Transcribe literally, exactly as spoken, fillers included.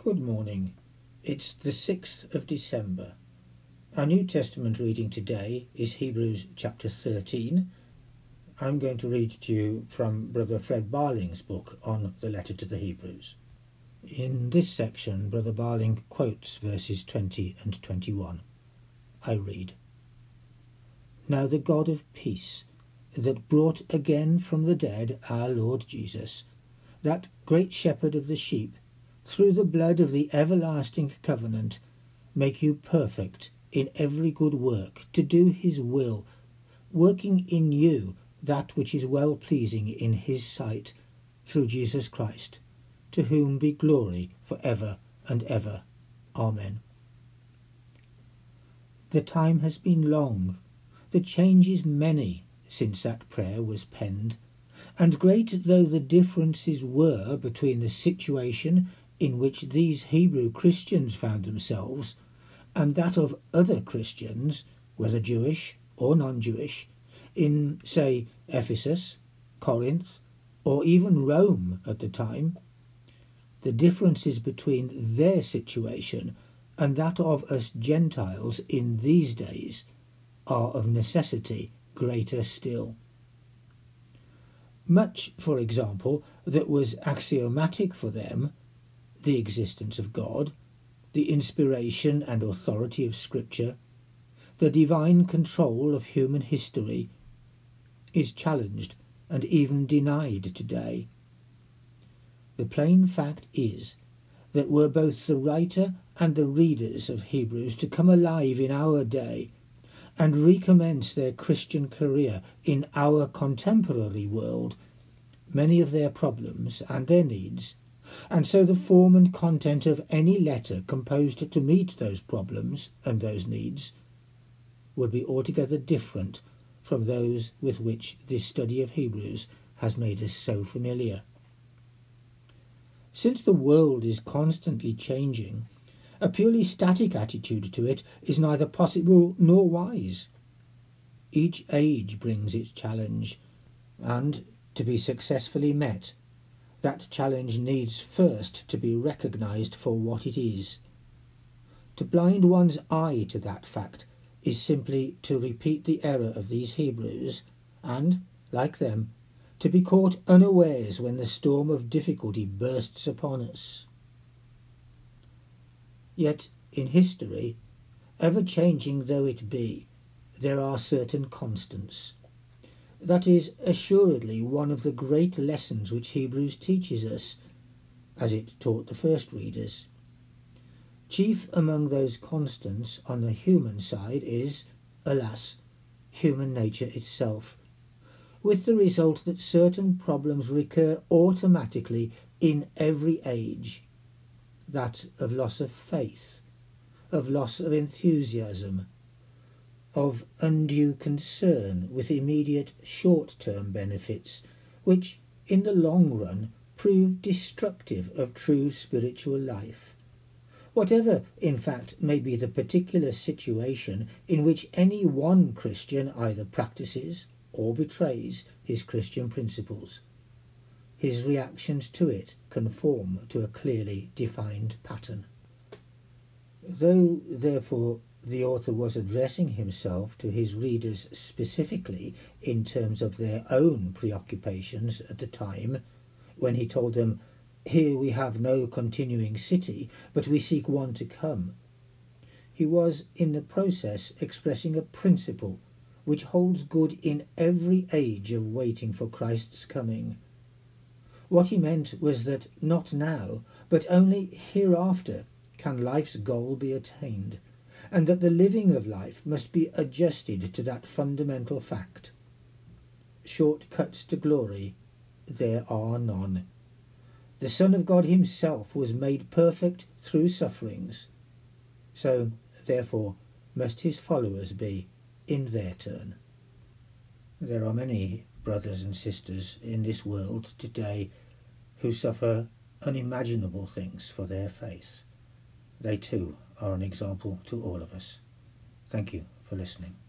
Good morning. It's the sixth of December. Our New Testament reading today is Hebrews chapter thirteen. I'm going to read to you from Brother Fred Barling's book on the letter to the Hebrews. In this section, Brother Barling quotes verses twenty and twenty-one. I read, "Now the God of peace, that brought again from the dead our Lord Jesus, that great shepherd of the sheep, through the blood of the everlasting covenant, make you perfect in every good work, to do his will, working in you that which is well-pleasing in his sight, through Jesus Christ, to whom be glory for ever and ever. Amen." The time has been long, the changes many, since that prayer was penned, and great though the differences were between the situation in which these Hebrew Christians found themselves and that of other Christians, whether Jewish or non-Jewish, in, say, Ephesus, Corinth, or even Rome at the time, the differences between their situation and that of us Gentiles in these days are of necessity greater still. Much, for example, that was axiomatic for them, the existence of God, the inspiration and authority of Scripture, the divine control of human history, is challenged and even denied today. The plain fact is that were both the writer and the readers of Hebrews to come alive in our day and recommence their Christian career in our contemporary world, many of their problems and their needs, and so the form and content of any letter composed to meet those problems and those needs, would be altogether different from those with which this study of Hebrews has made us so familiar. Since the world is constantly changing, a purely static attitude to it is neither possible nor wise. Each age brings its challenge, and, to be successfully met, that challenge needs first to be recognized for what it is. To blind one's eye to that fact is simply to repeat the error of these Hebrews and, like them, to be caught unawares when the storm of difficulty bursts upon us. Yet, in history, ever-changing though it be, there are certain constants. That is assuredly one of the great lessons which Hebrews teaches us, as it taught the first readers. Chief among those constants on the human side is, alas, human nature itself, with the result that certain problems recur automatically in every age, that of loss of faith, of loss of enthusiasm, of undue concern with immediate short-term benefits, which, in the long run, prove destructive of true spiritual life. Whatever, in fact, may be the particular situation in which any one Christian either practices or betrays his Christian principles, his reactions to it conform to a clearly defined pattern. Though, therefore, the author was addressing himself to his readers specifically in terms of their own preoccupations at the time, when he told them, "Here we have no continuing city, but we seek one to come," he was in the process expressing a principle which holds good in every age of waiting for Christ's coming. What he meant was that not now, but only hereafter, can life's goal be attained, and that the living of life must be adjusted to that fundamental fact. Short cuts to glory there are none. The Son of God himself was made perfect through sufferings. So, therefore, must his followers be in their turn. There are many brothers and sisters in this world today who suffer unimaginable things for their faith. They too are an example to all of us. Thank you for listening.